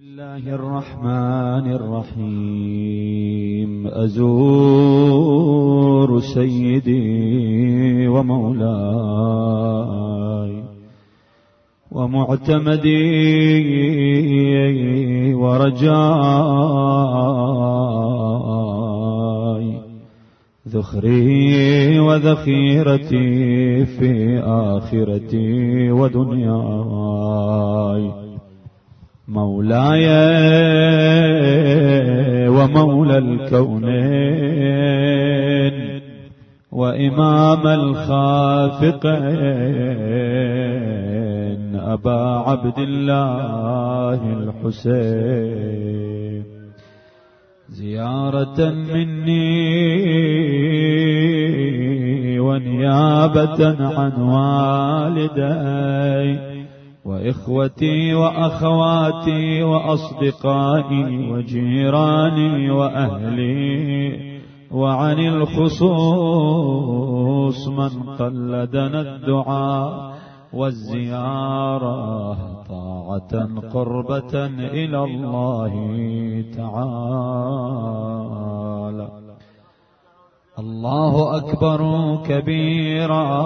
الله الرحمن الرحيم. أزور سيدي ومولاي ومعتمدي ورجاي، ذخري وذخيرتي في آخرتي ودنياي، مولاي ومولى الكونين وإمام الخافقين، أبا عبد الله الحسين، زيارة مني ونيابة عن والدي وإخوتي وأخواتي وأصدقائي وجيراني وأهلي، وعن الخصوص من قلدنا الدعاء والزيارة طاعة قربة إلى الله تعالى. الله أكبر كبيرا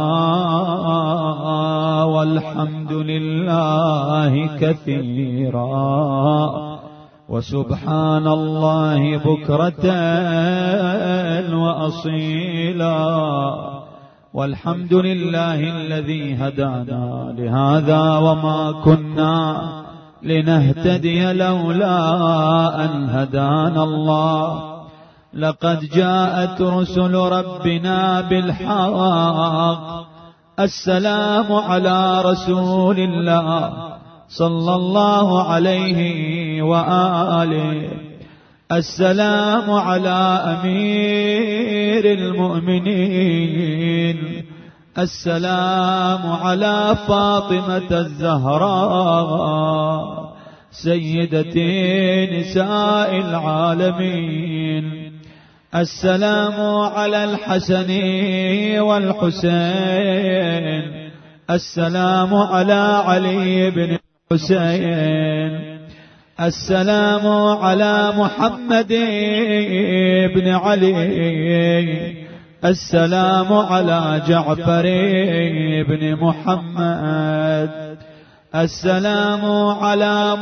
والحمد لله كثيرا، وسبحان الله بكرة وأصيلا، والحمد لله الذي هدانا لهذا وما كنا لنهتدي لولا أن هدانا الله. لقد جاءت رسل ربنا بالحق، السلام على رسول الله صلى الله عليه وآله، السلام على أمير المؤمنين، السلام على فاطمة الزهراء سيدتي نساء العالمين، السلام على الحسن والحسين، السلام على علي بن الحسين، السلام على محمد بن علي، السلام على جعفر بن محمد، السلام على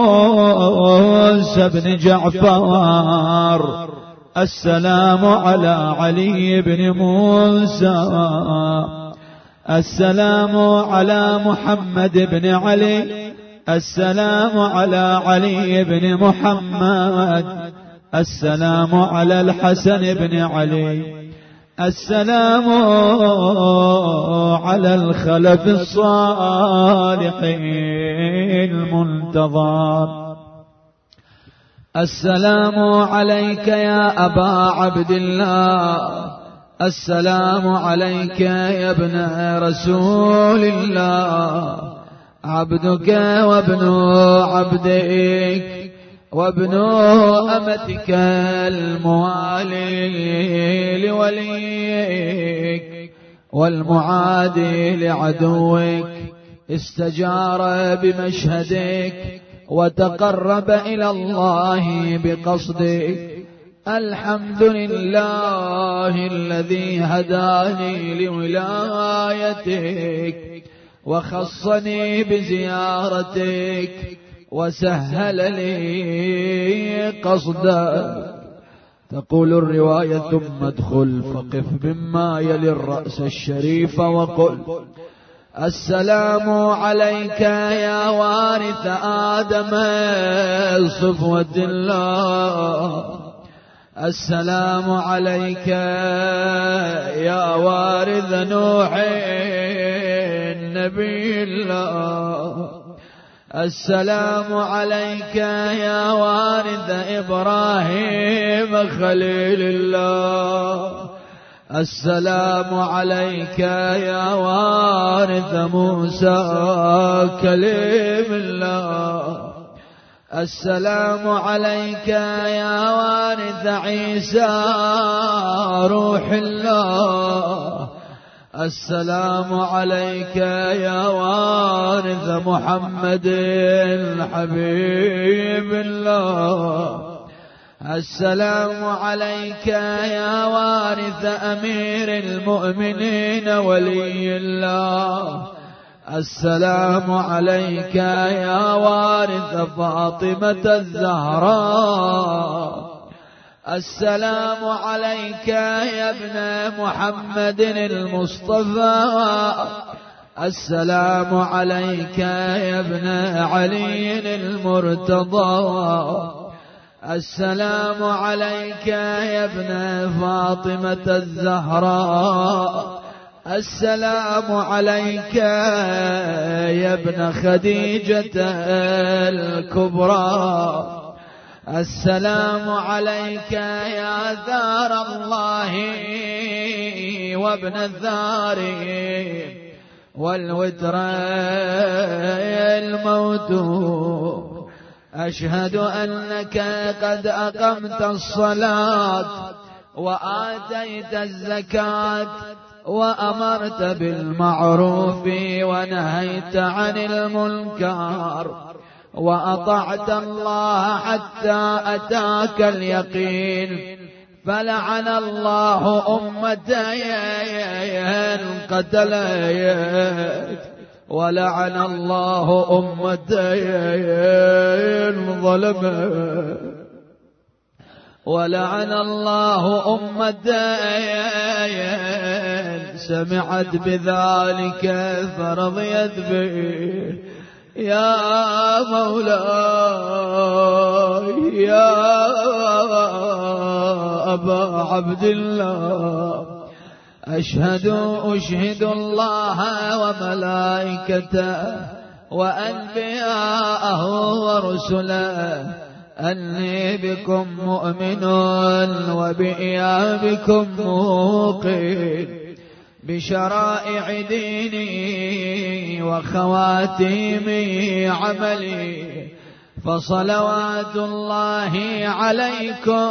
موسى بن جعفر، السلام على علي بن موسى، السلام على محمد بن علي، السلام على علي بن محمد، السلام على الحسن بن علي، السلام على الخلف الصالح المنتظر. السلام عليك يا أبا عبد الله، السلام عليك يا ابن رسول الله، عبدك وابن عبدك وابن أمتك الموالي لوليك والمعادي لعدوك، استجار بمشهدك وتقرب إلى الله بقصدك. الحمد لله الذي هداني لولايتك وخصني بزيارتك وسهل لي قصدك. تقول الرواية: ثم ادخل فقف مما يلي الرأس الشريف وقل: السلام عليك يا وارث آدم صفوة الله، السلام عليك يا وارث نوح نبي الله، السلام عليك يا وارث إبراهيم خليل الله، السلام عليك يا وارث موسى كليم الله، السلام عليك يا وارث عيسى روح الله، السلام عليك يا وارث محمد حبيب الله. السلام عليك يا وارث أمير المؤمنين ولي الله. السلام عليك يا وارث فاطمة الزهراء. السلام عليك يا ابن محمد المصطفى. السلام عليك يا ابن علي المرتضى. السلام عليك يا ابن فاطمة الزهراء. السلام عليك يا ابن خديجة الكبرى. السلام عليك يا ثار الله وابن الثار والوتر الموت. أشهد أنك قد أقمت الصلاة وآتيت الزكاة وأمرت بالمعروف ونهيت عن المنكر وأطعت الله حتى أتاك اليقين. فلعن الله أمتين قتلين ولعن الله أمتين ظلمين ولعن الله أمتين سمعت بذلك فرضيت به. يا مولاي يا أبا عبد الله، أشهد الله وملائكته وأنبياءه ورسله أني بكم مؤمن وبإيابكم موقن بشرائع ديني وخواتيم عملي. فصلوات الله عليكم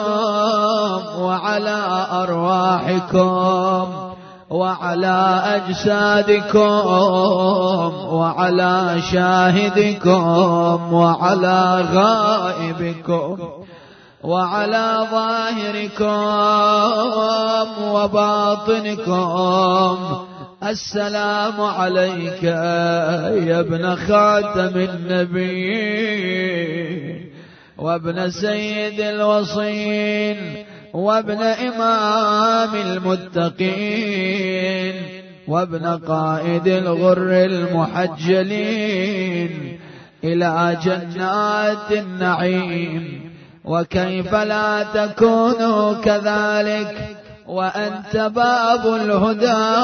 وعلى أرواحكم وعلى أجسادكم وعلى شاهدكم وعلى غائبكم وعلى ظاهركم وباطنكم. السلام عليك يا ابن خاتم النبيين وابن سيد الوصين وابن إمام المتقين وابن قائد الغر المحجلين إلى جنات النعيم. وكيف لا تكون كذلك وأنت باب الهدى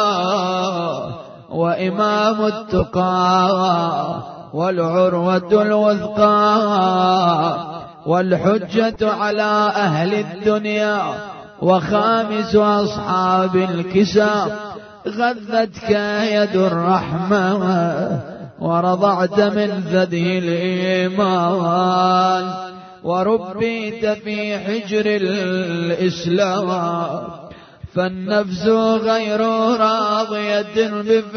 وإمام التقى والعروة الوثقى والحجة على أهل الدنيا وخامس أصحاب الكسى. غذتك يد الرحمة ورضعت من ثدي الإيمان وربيت في حجر الإسلام. فالنفس غير راضية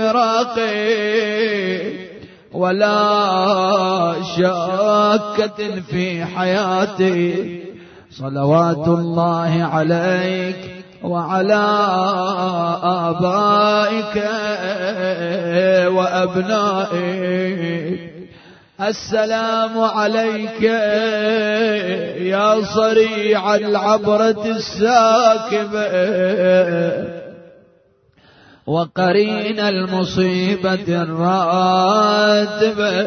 بفراقه ولا شاكة في حياتي. صلوات الله عليك وعلى آبائك وأبنائك. السلام عليك يا صريع العبرة الساكبة وقرين المصيبة الراتبة.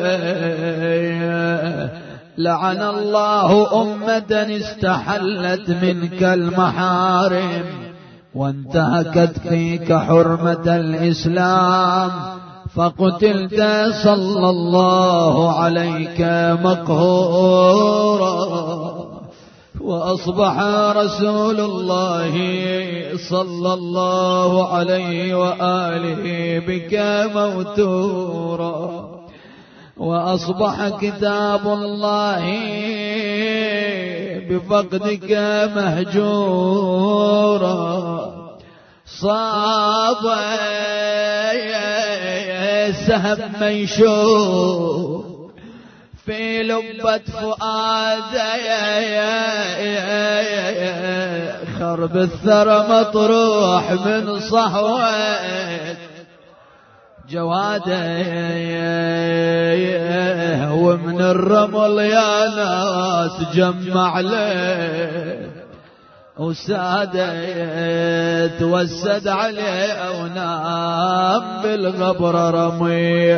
لعن الله أمة استحلت منك المحارم وانتهكت فيك حرمة الإسلام فقتلت صلى الله عليك مقهورا. وأصبح رسول الله صلى الله عليه وآله بك موتورا. وأصبح كتاب الله بفقدك مهجورا. صاب سهم منشور في لبة فؤاده، خرب الثرى مطروح من صحوة جواده، ومن الرمل يا ناس جمع له وساده، توسد عليه ونام بالغبر رمي.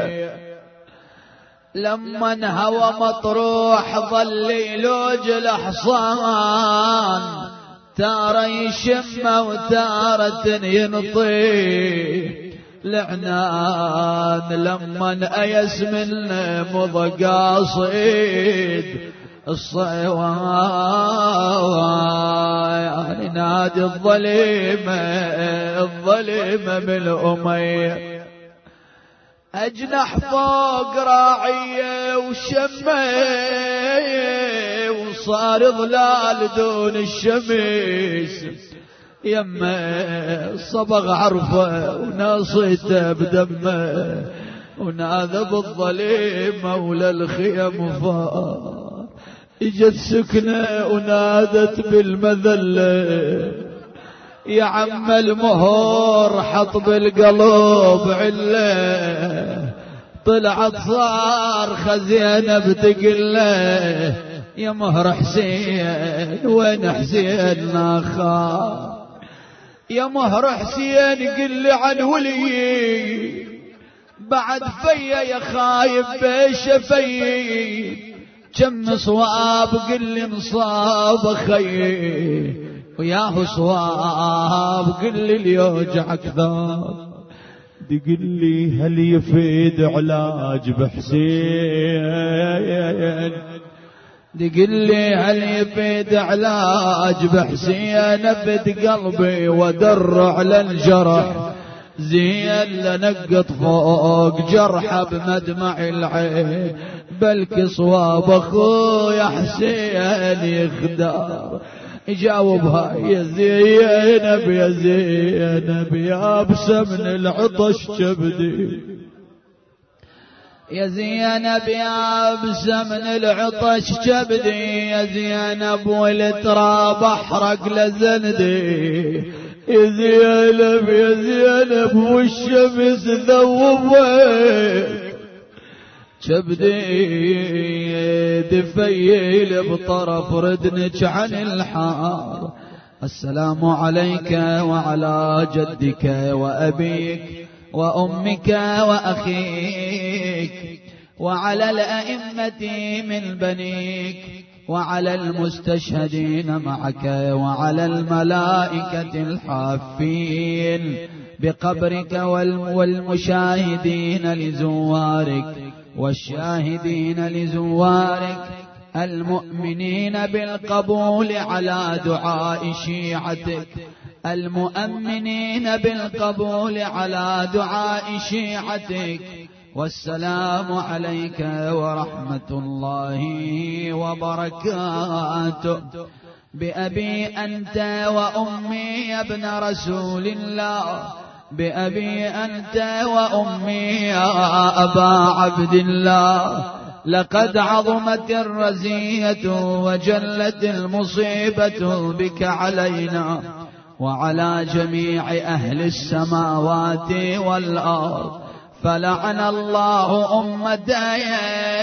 لما انهوى مطروح ظل يلوج الحصان، تارة يشم وتارة ينطي العنان. لما ايس من مضى قاصد الصيوان، نادي الظليمة بالأمية، أجنح فوق راعية وشمي، وصار ظلال دون الشمس يمه. صبغ عرفه وناصيته بدمه، وناذب الظليمة ولا الخيم فار. اجت سكنة ونادت بالمذلة، يا عم المهور حط بالقلب عله. طلعت صار خزينة بتقله، يا مهر حسين وين حسين ناخا؟ يا مهر حسين قل لي عن ولي، بعد فيا يا خايب بشفي. كم صواب قل لي مصاب خي، وياه صواب قل لي اليوجع اكثر. قل لي هل يفيد علاج بحسين؟ قل لي هل يفيد علاج بحسين؟ ابد قلبي ودر على الجرح، زين لنقط فوق جرحه بمدمع العين. بلك صواب اخويا حسين يخدار. يجاوبها يا زينب يا زينب يا بسمن العطش كبدي، يا زينب يا بسمن العطش كبدي، يا زينب والتراب احرق لزندي. يا زينب يا زينب والشمس ذوبت كبدي، دفيل بطرف ردنك عن الحار. السلام عليك وعلى جدك وأبيك وأمك وأخيك، وعلى الأئمة من بنيك، وعلى المستشهدين معك، وعلى الملائكة الحافين بقبرك والمشاهدين لزوارك والشاهدين لزوارك، المؤمنين بالقبول على دعاء شيعتك، المؤمنين بالقبول على دعاء شيعتك. والسلام عليك ورحمة الله وبركاته. بأبي أنت وأمي يا ابن رسول الله، بأبي أنت وأمي يا أبا عبد الله. لقد عظمت الرزية وجلت المصيبة بك علينا وعلى جميع أهل السماوات والأرض. فلعن الله أمتين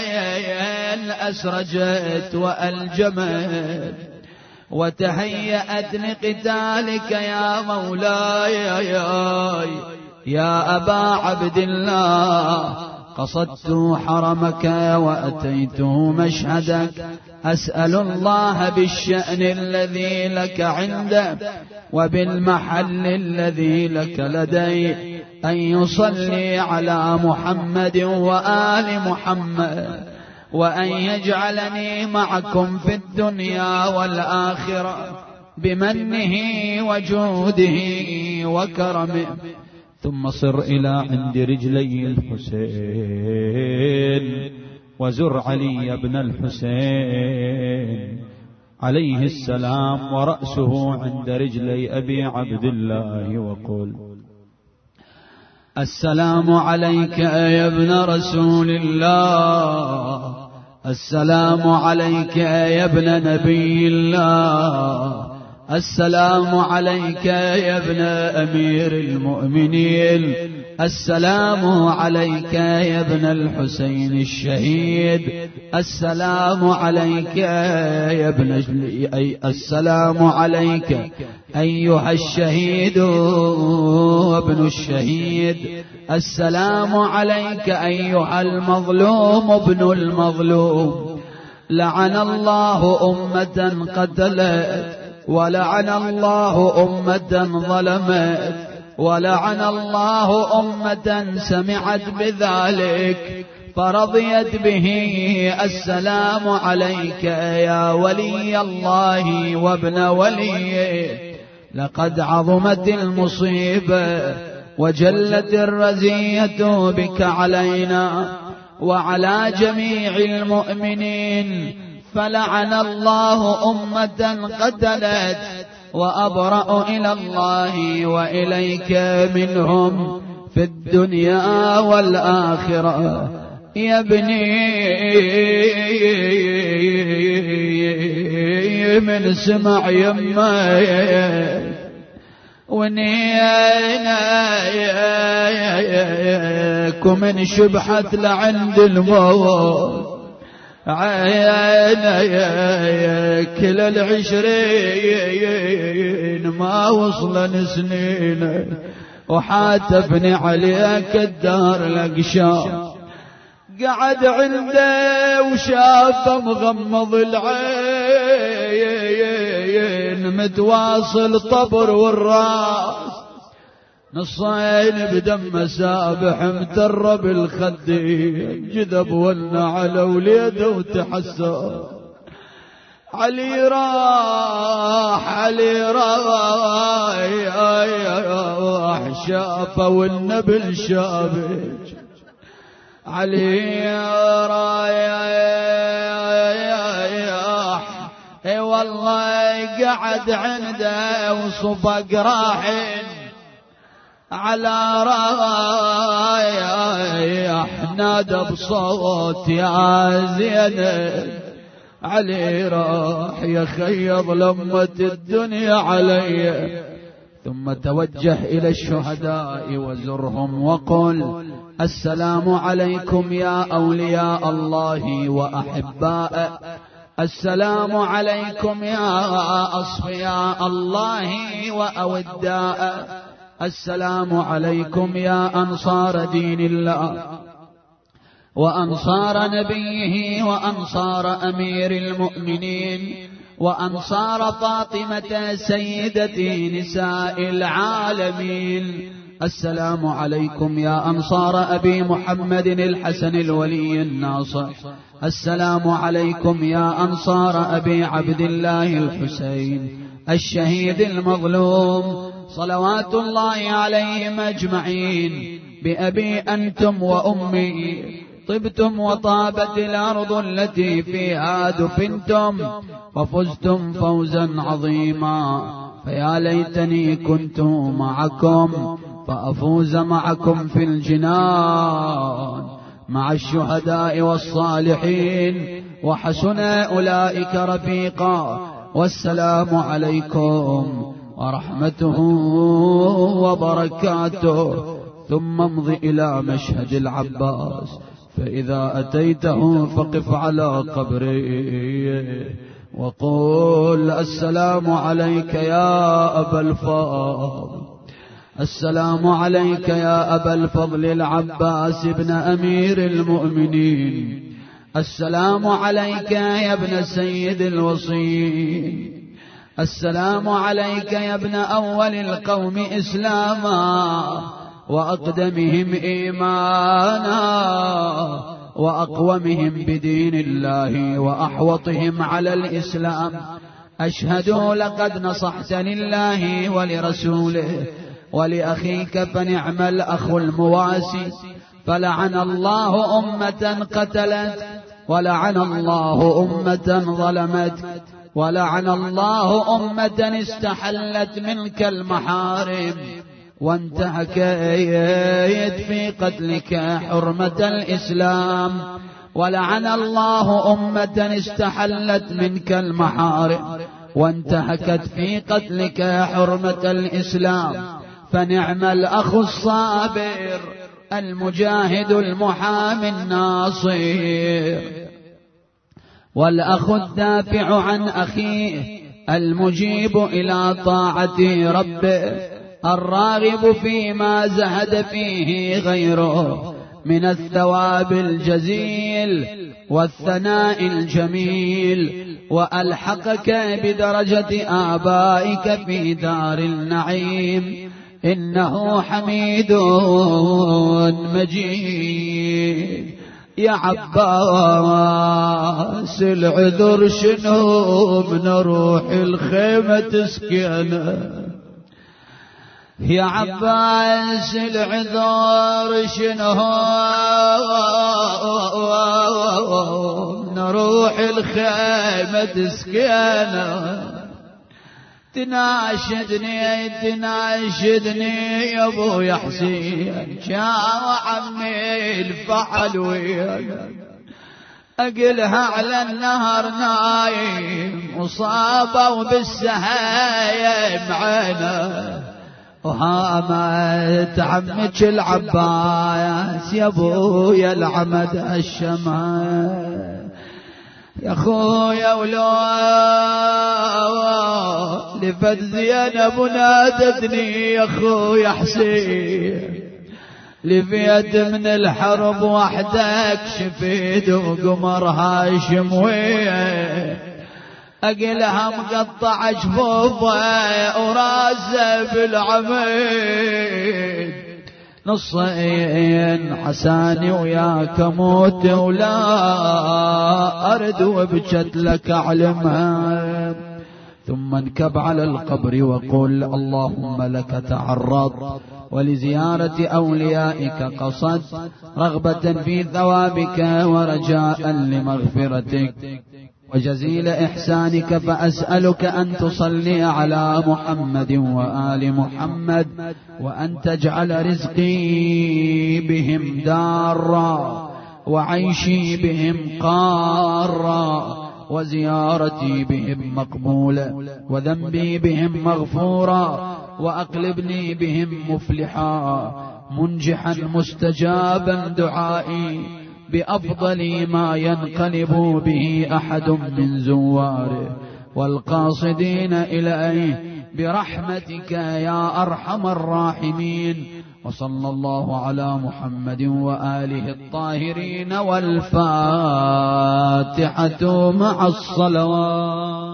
أسرجت وألجمت وتهيأت لقتالك يا مولاي يا أبا عبد الله. قصدت حرمك وأتيت مشهدك، أسأل الله بالشأن الذي لك عنده وبالمحل الذي لك لدي أن يصلي على محمد وآل محمد، وأن يجعلني معكم في الدنيا والآخرة بمنه وجوده وكرمه. ثم صر إلى عند رجلي الحسين وزر علي بن الحسين عليه السلام ورأسه عند رجلي أبي عبد الله وقل: السلام عليك يا ابن رسول الله، السلام عليك يا ابن نبي الله، السلام عليك يا ابن أمير المؤمنين، السلام عليك يا ابن الحسين الشهيد، السلام عليك يا ابن السلام عليك أيها الشهيد وابن الشهيد، السلام عليك أيها المظلوم ابن المظلوم. لعن الله أمة قتلت، ولعن الله أمة ظلمت، ولعن الله أمة سمعت بذلك فرضيت به. السلام عليك يا ولي الله وابن وليه، لقد عظمت المصيبة وجلت الرزية بك علينا وعلى جميع المؤمنين، فلعن الله أمة قتلت، وأبرأ إلى الله وإليك منهم في الدنيا والآخرة. يا ابني من سمع يمك ونيناكم من شبحت لعند الموت، عيني كل العشرين ما وصلن سنين، وحاتفني عليك الدار الأقشار، قعد عنده وشاف مغمض العين متواصل طبر والراس، نصين بدم سابح مترب الخدين، جذب ولنا على وليده وتحسر. علي راح علي راح شافه والنبل شابج، علي رايح اي والله قعد عنده وصفق راحن على رايح، نادى بصوت يا زينب، علي راح يخيض لمة الدنيا علي. ثم توجه إلى الشهداء وزرهم وقل: السلام عليكم يا أولياء الله وأحباء، السلام عليكم يا أصفياء الله وأوداء، السلام عليكم يا أنصار دين الله وأنصار نبيه وأنصار أمير المؤمنين وأنصار فاطمة سيدة نساء العالمين، السلام عليكم يا أنصار أبي محمد الحسن الولي الناصح، السلام عليكم يا أنصار أبي عبد الله الحسين الشهيد المظلوم، صلوات الله عليهم أجمعين. بأبي أنتم وأمي طبتم وطابت الأرض التي فيها دفنتم، وفزتم فوزا عظيما، فيا ليتني كنت معكم فأفوز معكم في الجنان مع الشهداء والصالحين، وحسن أولئك رفيقا. والسلام عليكم ورحمته وبركاته. ثم امض إلى مشهد العباس، فإذا أتيته فقف على قبره وقل: السلام عليك يا أبا الفضل، السلام عليك يا أبا الفضل العباس بن أمير المؤمنين، السلام عليك يا ابن سيد الوصيين، السلام عليك يا ابن أول القوم إسلاما وأقدمهم إيمانا وأقومهم بدين الله وأحوطهم على الإسلام. أشهد لقد نصحت لله ولرسوله ولأخيك فنعم الأخ المواسي، فلعن الله أمة قتلت، ولعن الله أمة ظلمت، ولعن الله أمة استحلت منك المحارم وانتهكت في قتلك حرمة الإسلام. ولعن الله أمة استحلت منك المحارم وانتهكت في قتلك حرمة الإسلام. فنعم الأخ الصابر المجاهد المحامي الناصر، والأخ الدافع عن أخيه المجيب إلى طاعة ربه، الراغب فيما زهد فيه غيره من الثواب الجزيل والثناء الجميل، وألحقك بدرجة آبائك في دار النعيم، إنه حميد مجيد. يا عباس العذر شنو من روح الخيمة تسكنه، يا عباس العذر شنو من روح الخيمة تسكنه. تناشدني يا ابو يا حسين، جاء عمي الفحل وياك، اقلها على النهر نايم وصابوا بالسهايم عينه، وهامت عمك العباس يا ابويا العمد الشمال. يا خويا ولو لفت زينب ونادتني يا خويا حسين، لفيت من الحرب وحدك شفيت وقمر هاشم ويه، اقلها مقطع جفوفه وراسه بالعميد، نصين حساني وياك موت ولا أرد وبجت لك أعلمها. ثم انكب على القبر وقل اللهم لك تعرض ولزيارة أوليائك قصد، رغبة في ثوابك ورجاء لمغفرتك وجزيل إحسانك، فأسألك أن تصلي على محمد وآل محمد، وأن تجعل رزقي بهم دارا وعيشي بهم قارا وزيارتي بهم مقبولة وذنبي بهم مغفورا، وأقلبني بهم مفلحا منجحا مستجابا دعائي بأفضل ما ينقلب به أحد من زواره والقاصدين إليه برحمتك يا أرحم الراحمين. وصلى الله على محمد وآله الطاهرين، والفاتحة مع الصلوات.